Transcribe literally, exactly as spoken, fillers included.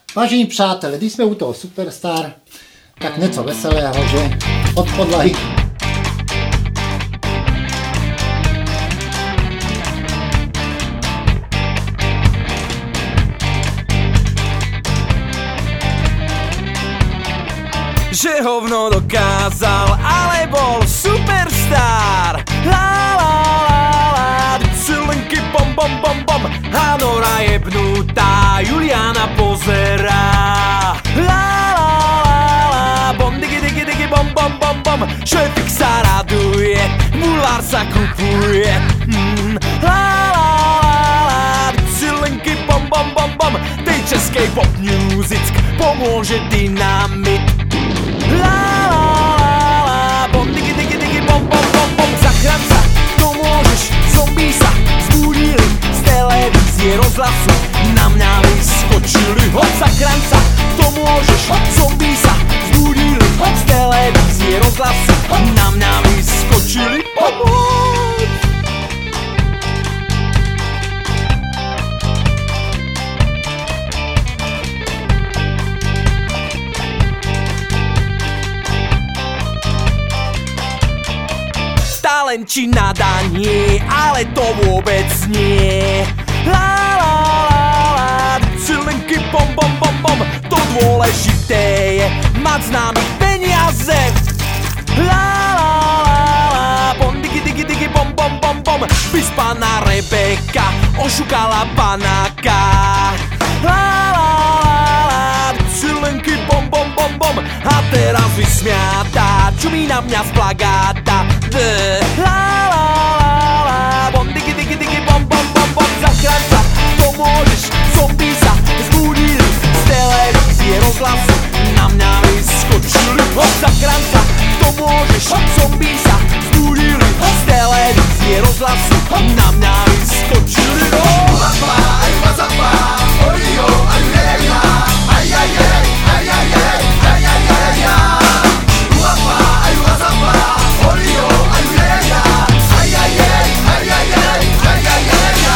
Vážení přátelé, když jsme u toho Superstar, tak něco veselého, že? Od podlahy. Že hovno dokázal, ale bol superstar. La la la la, cilenky bom bom bom bom. Hanora jebnutá, Juliana pozerá. La la la la, bom digi digi digi bom bom bom bom. Šefik sa raduje, mulár sa kupuje. Mm. La la la la, cilenky bom bom bom bom. Tej českej pop music pomôže dynamit. La la la la, bom digi digi digi bom bom bom bom. Zachraň sa, to môžeš, zombie sa zbudili z televízie rozhlasu, na mňa vyskočili. Hoď zachraň sa, to môžeš, zombie sa zbudili z televízie rozhlasu, na mňa vyskočili. Pomôž! Len či nadanie, ale to vôbec nie. La la la la, cilenky bom bom bom bom. To dôležité je mať z nami peniaze. La la la la, bom digi digi digi bom bom bom bom. Vyspaná Rebeka ošukala panáka. La la la la, cilenky bom bom bom bom. A teraz vysmiatá, čumí na mňa z plagáta. La la la la, bom digi digi digi bom bom bom bom. Zachraň sa, to môžeš, zombie sa zbudili z televízie rozhlasu, na mňa vyskočili. Hoď zachraň sa, to môžeš, zombie sa zbudili z televízie rozhlasu, na mňa vyskočili. Wazapa, aj wazapa, ojo, aj jeja, aj aj aj, aj aj aj, aj aj aj ja. Wazapa, aj wazapa, ojo, aj jeja, aj aj aj, aj aj aj, aj aj aj ja.